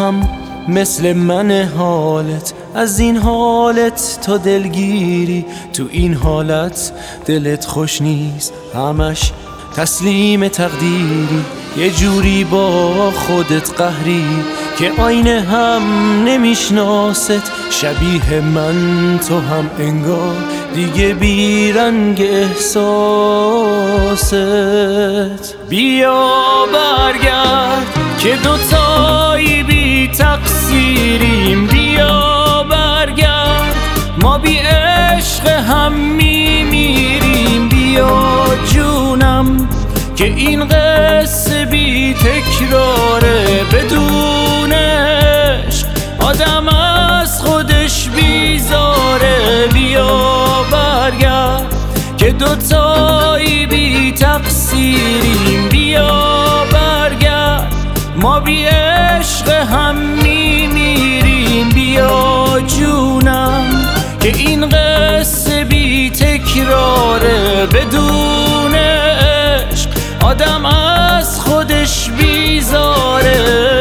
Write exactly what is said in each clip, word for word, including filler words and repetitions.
هم مثل من حالت، از این حالت تا دلگیری. تو این حالت دلت خوش نیست، همش تسلیم تقدیری. یه جوری با خودت قهری که آینه هم نمیشناست. شبیه من تو هم انگار دیگه بیرنگ احساست. بیا برگرد که دوتایی بی تقصیریم. بیا برگرد ما بی عشق هم میمیریم. بیا جونم که این قصه بی تکراره، بدون عشق آدم از خودش بیزاره. بیا برگرد که دوتایی بی تقصیریم. بیا برگرد ما بی عشق هم میمیریم. بیا جونم که این قصه بی تکراره، بدون عشق آدم از خودش بیزاره.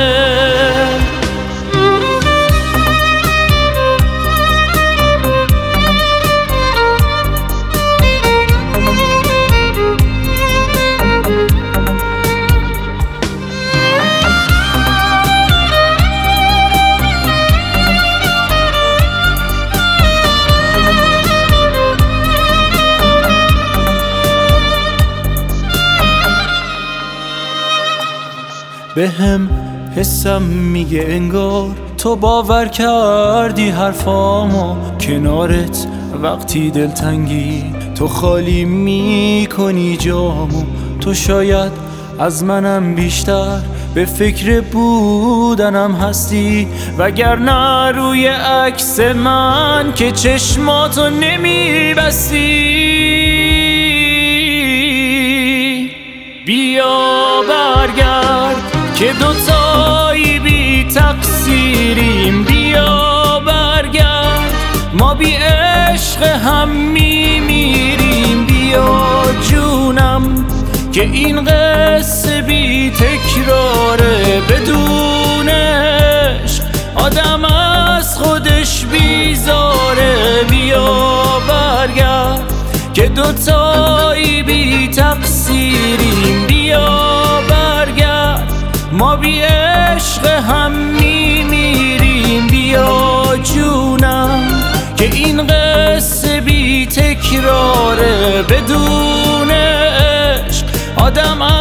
به هم حسم میگه انگار تو باور کردی حرفامو. کنارت وقتی دلتنگی تو خالی میکنی جامو. تو شاید از منم بیشتر به فکر بودنم هستی، وگرنه روی عکس من که چشماتو نمیبستی. بیا برگرد که دوتایی بی تقصیریم. بیا برگرد ما بی عشق هم میمیریم. بیا جونم که این قصه بی تکراره، بدون عشق آدم از خودش بیزاره. بیا برگرد که دوتایی بی تقصیریم. بیا برگرد ما بی عشق هم میمیریم. بیا جونم که این قصه بی تکراره، بدون عشق آدم